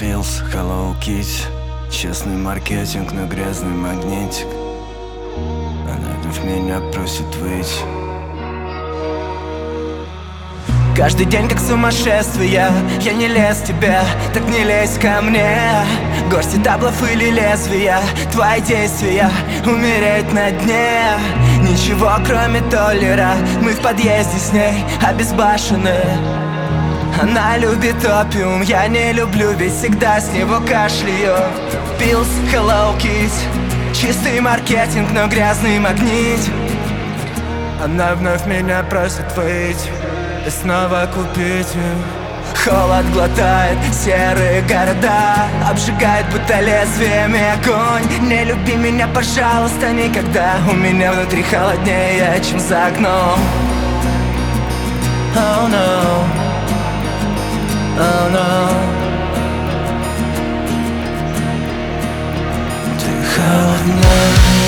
Pills, Hello Kitty. Честный маркетинг, но грязный магнитик. Она вновь меня просит выйти. Каждый день как сумасшествие. Я не лез в тебя, так не лезь ко мне. Горсти таблов или лезвия, твои действия, умереть на дне. Ничего кроме толлера, мы в подъезде с ней обезбашены. Она любит опиум, я не люблю, ведь всегда с него кашляю. Pills, Hello Kitty. Чистый маркетинг, но грязный магнит. Она вновь меня просит выйти и снова купить. Холод глотает серые города, обжигает будто лезвиями огонь. Не люби меня, пожалуйста, никогда. У меня внутри холоднее, чем за окном. Oh no, oh no. Ты холодна.